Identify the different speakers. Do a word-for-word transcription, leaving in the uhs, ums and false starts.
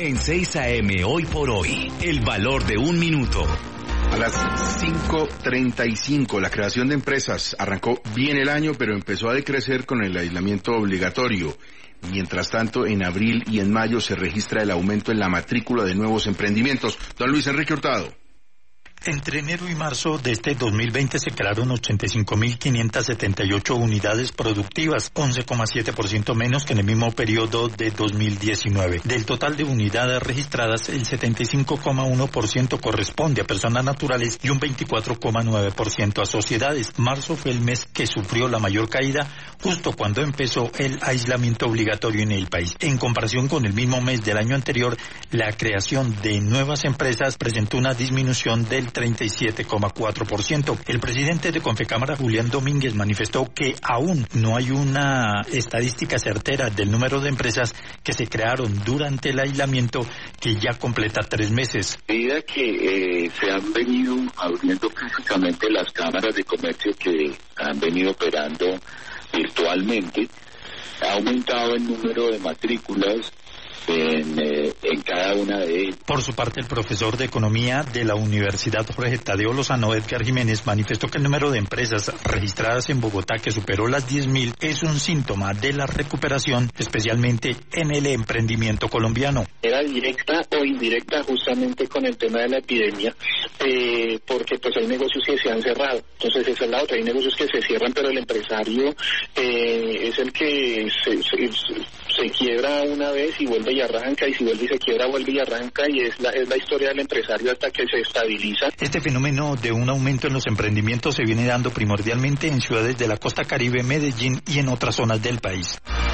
Speaker 1: En seis A M Hoy por Hoy, el valor de un minuto.
Speaker 2: A las cinco treinta y cinco, la creación de empresas arrancó bien el año, pero empezó a decrecer con el aislamiento obligatorio. Mientras tanto, en abril y en mayo se registra el aumento en la matrícula de nuevos emprendimientos. Don Luis Enrique Hurtado.
Speaker 3: Entre enero y marzo de este dos mil veinte se crearon ochenta y cinco mil quinientas setenta y ocho unidades productivas, once coma siete por ciento menos que en el mismo periodo de dos mil diecinueve. Del total de unidades registradas, el setenta y cinco coma uno por ciento corresponde a personas naturales y un veinticuatro coma nueve por ciento a sociedades. Marzo fue el mes que sufrió la mayor caída, justo cuando empezó el aislamiento obligatorio en el país. En comparación con el mismo mes del año anterior, la creación de nuevas empresas presentó una disminución del treinta y siete coma cuatro por ciento. El presidente de Confecámara, Julián Domínguez, manifestó que aún no hay una estadística certera del número de empresas que se crearon durante el aislamiento, que ya completa tres meses.
Speaker 4: A medida que eh, se han venido abriendo físicamente las cámaras de comercio que han venido operando virtualmente, ha aumentado el número de matrículas En, eh, en cada una de ellas.
Speaker 3: Por su parte, el profesor de Economía de la Universidad Jorge Tadeo Lozano, Edgar Jiménez, manifestó que el número de empresas registradas en Bogotá, que superó las diez mil, es un síntoma de la recuperación, especialmente en el emprendimiento colombiano.
Speaker 5: Era directa o indirecta justamente con el tema de la epidemia, eh, porque pues hay negocios que se han cerrado. Entonces esa es la otra, hay negocios que se cierran, pero el empresario eh, es el que se, se, se quiebra una vez y vuelve y arranca, y si vuelve y se quiebra, vuelve y arranca, y es la, es la historia del empresario hasta que se estabiliza.
Speaker 3: Este fenómeno de un aumento en los emprendimientos se viene dando primordialmente en ciudades de la costa Caribe, Medellín y en otras zonas del país.